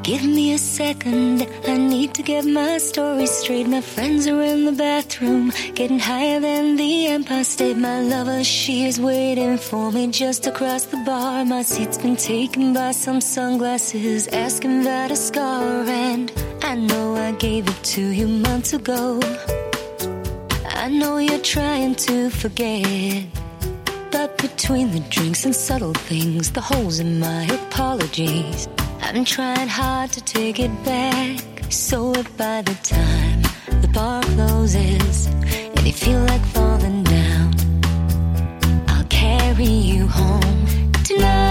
Give me a second, I need to get my story straight. My friends are in the bathroom, getting higher than the Empire State. My lover, she is waiting for me just across the bar. My seat's been taken by some sunglasses, asking about a scar. And I know I gave it to you months ago. I know you're trying to forget, but between the drinks and subtle things, the holes in my apologies, I'm trying hard to take it back, so that by the time the bar closes and you feel like falling down, I'll carry you home tonight.